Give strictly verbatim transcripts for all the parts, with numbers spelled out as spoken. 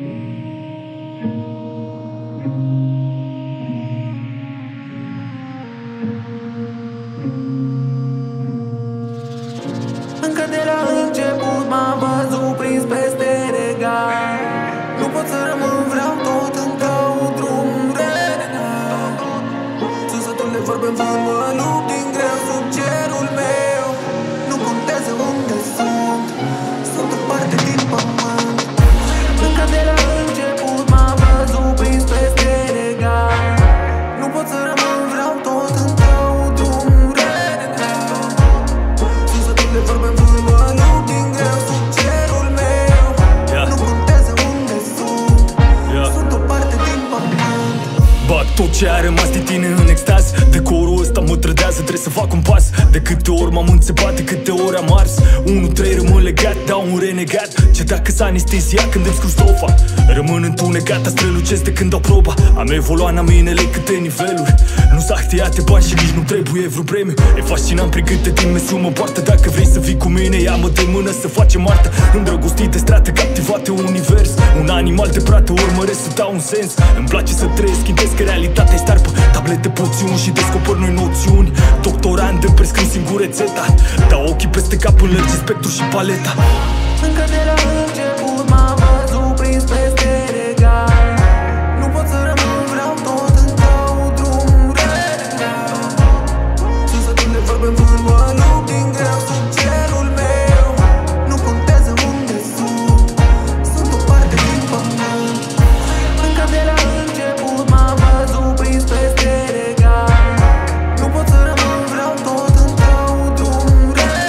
Încă de la început m-am văzut prins peste regal. Nu pot să rămân, vreau tot, îmi caut drumul regal. Țusăturile vorbe în vânt, mă lupt din greu sub cerul meu. Nu contează unde sunt, sunt o parte din pământ. Încă de la început m-am văzut prins peste regal. Nu pot să rămân, vreau tot, îmi caut drumul regal. Țusăturile vorbe în vânt, mă lupt din greu sub cerul meu. Nu contează unde sunt, sunt o parte din pământ. Bag tot ce a rămas de tine în extaz. Decorul ăsta mă trădează, trebuie să fac un pas. De câte ori m-am înțepat, de câte ori am ars. Unu, trei, rămân legat, dau un renegat. Ce dacă s-a anestezia când îmi scriu strofa. Rămân întunecat, strălucesc de când dau proba. Am evoluat, n-am inele câte niveluri. Nu s-a htiate bani și nici nu trebuie vreun premiu. E fascinant prin câte dimensiuni mă poartă. Dacă vrei să vii cu mine, ia-mă de mână să facem artă. Îndrăgostit de strate, captivate univers. Un animal de prată, urmăresc să dau un sens. Îmi place să trăiesc, intesc că realitatea-i starpă. Tablete, poțiuni și descoper noi noțiuni. Doctorand, îmi prescriu singur rețeta. Dau ochii peste cap, înlărgi spectru și paleta. Încă de la început m-am văzut prins peste regal. Nu pot să rămân, vreau tot, îmi caut drumul regal. Țusăturile vorbe în vânt, mă lupt din greu sub cerul meu. Nu contează unde sunt, sunt o parte din pământ. Încă de la început m-am văzut prins peste regal. Nu pot să rămân, vreau tot, îmi caut drumul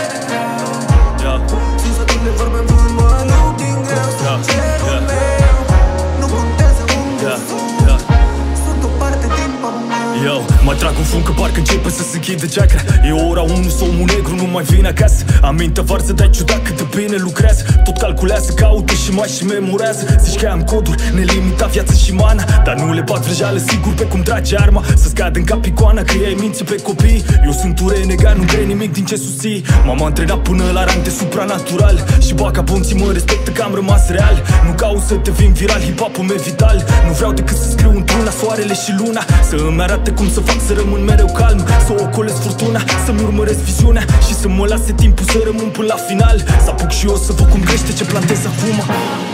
regal. Țusăturile vorbe în vânt, mă lupt din greu sub cerul meu. Nu contează unde sunt, sunt o parte din pământ. Yo, mă trag un fum că parcă începe să se închide geacra. E ora unu, somnul negru, nu mai vin acasă. Am mintea varză, dai ciudat cât de bine lucrează. Tot calculează, caută și mai și memorează. Zici că am coduri, nelimita viață și mana. Dar nu le bat vrăjeală, sigur pe cum trage arma. Să-ți cadă în cap icoana, că ei minți pe copii. Eu sunt un renegat, nu vrei nimic din ce susții. M-am antrenat până la rang de supranatural. Și vagabonții mă respectă că am rămas real. Nu caut să devin viral, hip-hop-ul meu vital. Nu vreau decât să scriu într-una soarele și luna. Să îmi arate cum să fac să rămân mereu calm. Să ocolesc furtuna, să-mi urmăresc viziunea. Și să mă lase timpul să rămân până la final. Să apuc și eu să văd cum crește ce plantez acum.